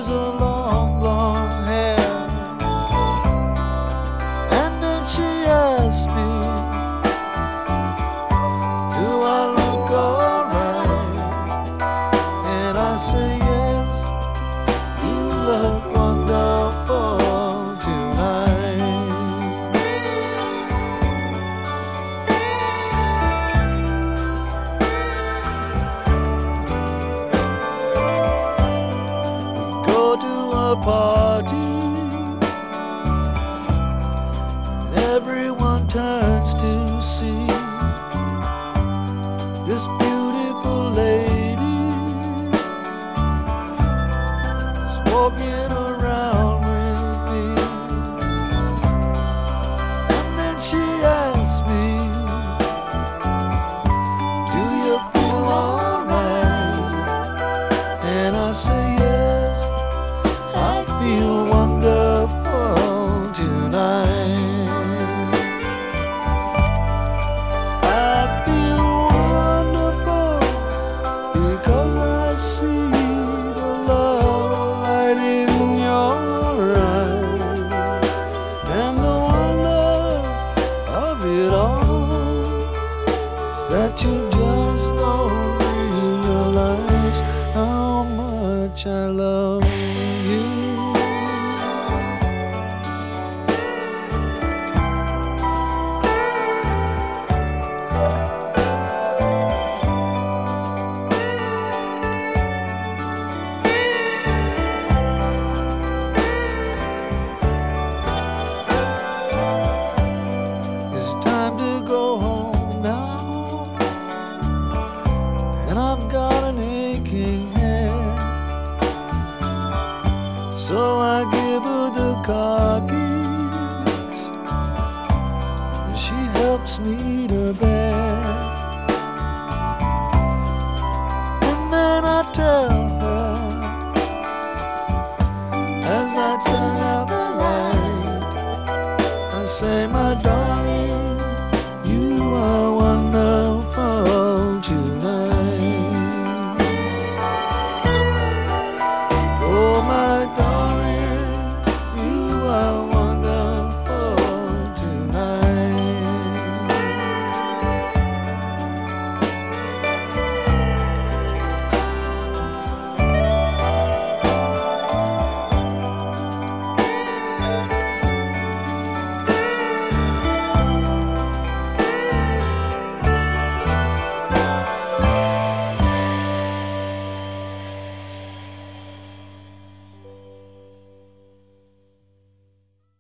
is a long blonde hair. And then she asked me, do I look alright? And I say yes, you look wonderful tonight. We go to a party and everyone turns to see this beautiful lady is walking around with me. And then she asked me, do you feel alright? And I say yes, I feel wonderful tonight. I feel wonderful because I see the love light in your eyes, and the wonder of it all is that you just don't realize how much I love you. It's time to go home now, and I've got an aching head. So I give her the car keys, and she helps me to bed.